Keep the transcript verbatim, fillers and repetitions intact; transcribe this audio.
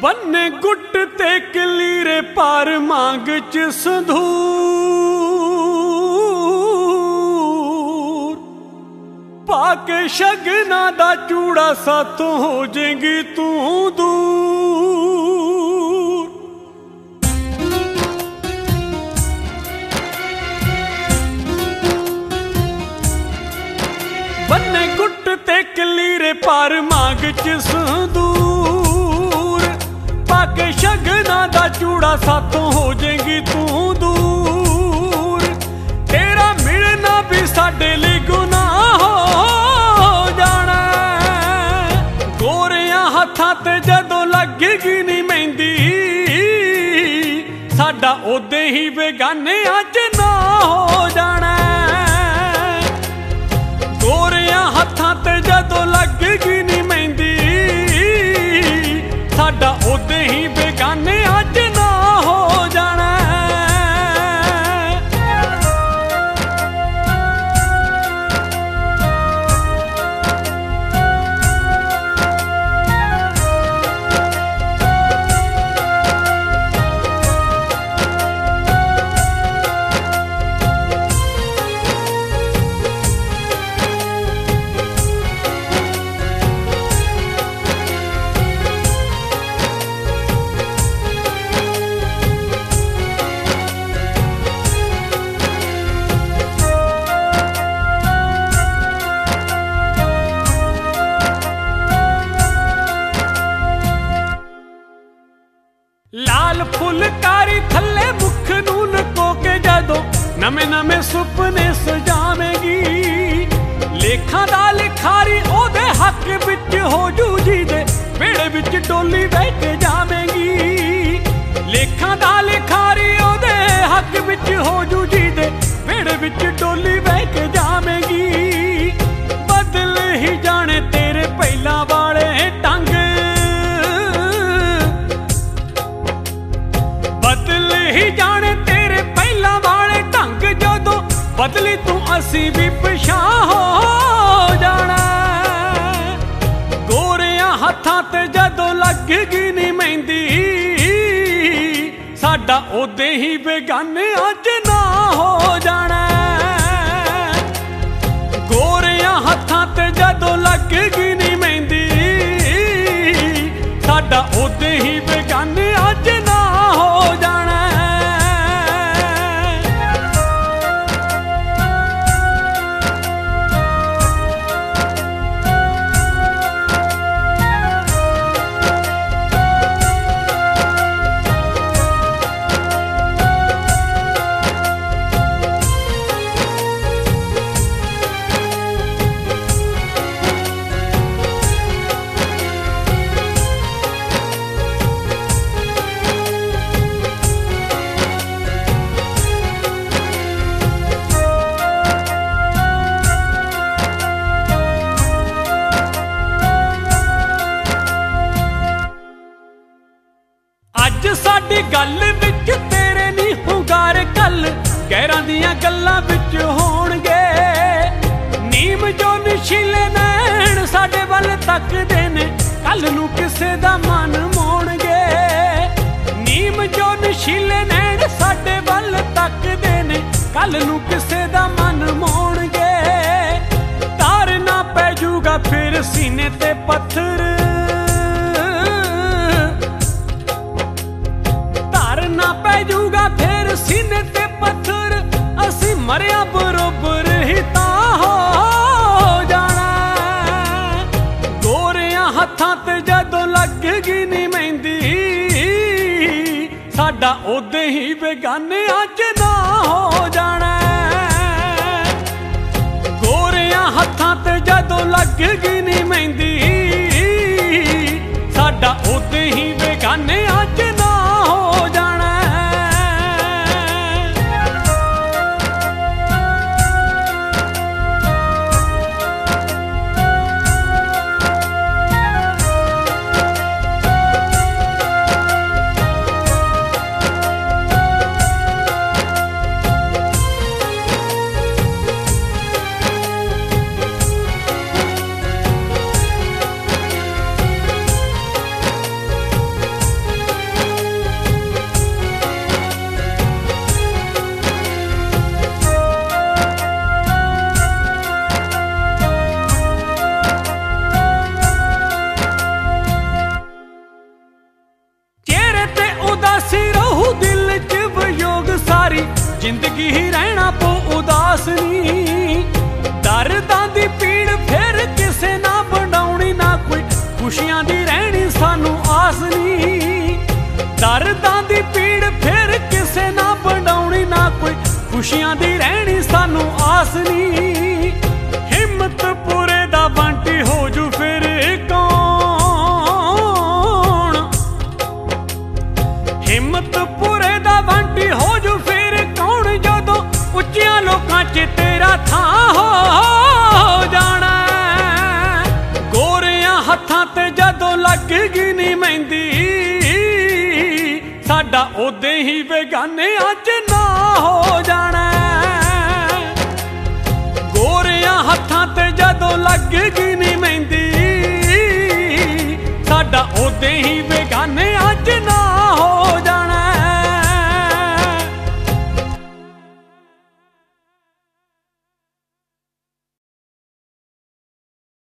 ਬੰਨੇ ਗੁੱਟ ਤੇ ਕਲੀਰੇ ਪਾਰ ਮੰਗ ਚ ਸੰਧੂਰ ਪਾ ਕੇ ਸ਼ਗਨਾ ਦਾ ਚੂੜਾ ਸਾਥੋਂ ਹੋ ਜਾਏਗੀ ਤੂੰ ਦੂਰ। ਬੰਨੇ ਗੁੱਟ ਤੇ ਕਲੀਰੇ ਪਾਰ ਮੰਗ ਚ ਸੰਧੂਰ ਪਾ ਕੇ ਸ਼ਗਨਾ ਦਾ ਚੂੜਾ ਸਾਥੋਂ ਹੋ ਜਾਏਗੀ ਤੂੰ ਦੂਰ। ਤੇਰਾ ਮਿਲਣਾ ਵੀ ਸਾਡੇ ਲਈ ਗੁਨਾਹ ਹੋ ਜਾਣਾ। ਗੋਰਿਆਂ ਹੱਥਾਂ ਤੇ ਜਦੋਂ ਲੱਗੇਗੀ ਨੀ ਮਹਿੰਦੀ ਸਾਡਾ ਉਹਦੇ ਹੀ ਬੇਗਾਨਿਆਂ ਚ ਨਾ ਹੋ ਜਾਣਾ। ਗੋਰਿਆਂ ਹੱਥਾਂ ਤੇ ਜਦੋਂ ਲੱਗੇਗੀ ਨੀ ਮਹਿੰਦੀ ਸਾਡਾ ਉਹਦੇ ਹੀ ਬੇਗਾਨਿਆਂ ਚ ਨਾ ਹੋ ਜਾਣਾ। लाल फुलकारी थल्ले मुख नूं लको के जदों नवे नवे सुपने सजावेगी लेखां दा लिखारी ओदे हक विच हो जू जी दे वेड़े विच डोली बह के जावेगी। लेखां दा लिखारी ओदे हक विच हो जू जी दे वेड़े विच डोली बह के जावेगी। बदल ही जाने तेरे पहला वाले टंग ही जाने तेरे पहला वाले ढंग जदों बदली तू असी भी पिछां हो जाना। गोरियां हत्थां ते जदों लगेगी नी मेहंदी साडा ओदे ही बेगानियां च ना हो जाना। गोरियां हत्थां ते जदों लगेगी नी मेहंदी साडा ओदे ही बेगानियां च ना हो जाना। अज साडी गल विच तेरे नी हुंगार कल गैरां दियां गल्लां विच होणगे। नीम जो नशीले नैण साडे वल तकदे ने कल नूं किसे दा मन मोड़गे। नीम जो नशीले नैण साडे वल तकदे ने कल नूं किसे दा मन मोड़गे। तार ना पै जूगा फिर सीने ते पत्थर ना पै जूगा फिर सीने ते पत्थर असी मरिया बरोबर ही तां हो जाना। गोरियां हत्थां ते जदों लगेगी नी मेहंदी साडा ओदे ही बेगानियां च ना हो जाना। गोरियां हत्थां ते जदों लगेगी नी मेहंदी साडा ओदे ही बेगानियां च ना हो जाना। जिंदगी ही रहना पो उदास नी। दर्दां दी पीड़ फिर किसे ना वंडाउणी, ना कोई खुशियां दी रहनी सानू आस नी। दर्दां दी पीड़ फिर किसे ना वंडाउणी, ना कोई खुशियां दी रहनी सानू आस नी। हिम्मत पूरे दा बंटी हो जू फिर कौन, हिम्मत पूरे दा बंटी हो जू फिर कौन, जदों उच्चियां लोकां च तेरा थां हो जाना। गोरियां हत्थां ते जदों लगगी नी मेहंदी, साडा ओदे ही बेगानियां च ना हो जाना। गोरियां हत्थां ते जदों लगगी नी मेहंदी, साडा ओदे ही बेगानियां च ना हो जाना।